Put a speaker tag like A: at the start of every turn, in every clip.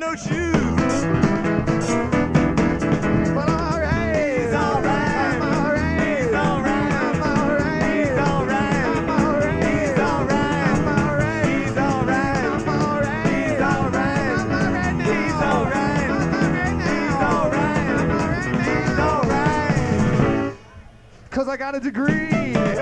A: no shoes. But alright, he's alright. I'm alright. He's alright. I'm alright. He's alright. I'm alright. He's alright. I'm alright. He's alright. I'm alright. He's alright. I'm alright. He's alright. He's alright. He's alright. 'Cause I got a degree.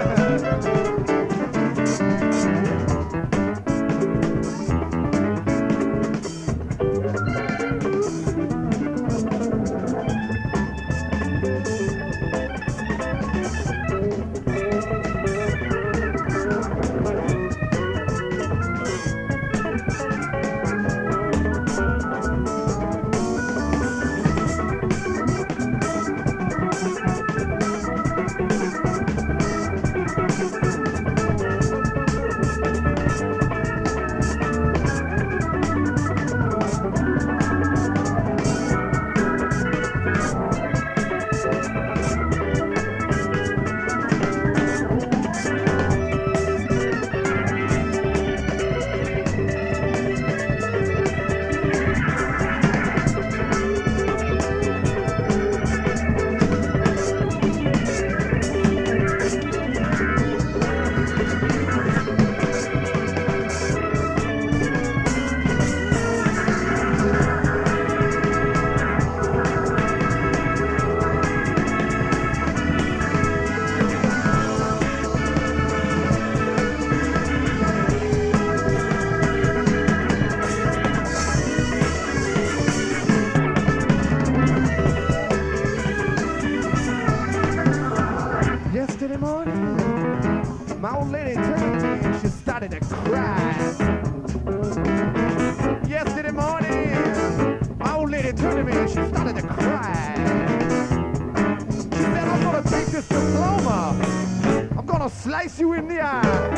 A: Yesterday morning, my old lady turned to me and she started to cry. Yesterday morning, my old lady turned to me and she started to cry. She said, I'm gonna take this diploma, I'm gonna slice you in the eye.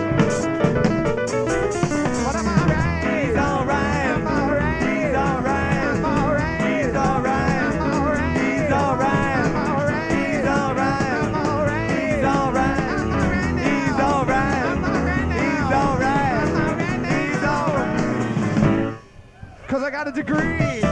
A: But I'm alright, he's alright, I'm alright, he's alright, I'm alright, he's alright, I'm alright, he's alright, I'm alright, he's alright, I'm alright, he's alright, he's alright, he's alright, he's alright. 'Cause I got a degree.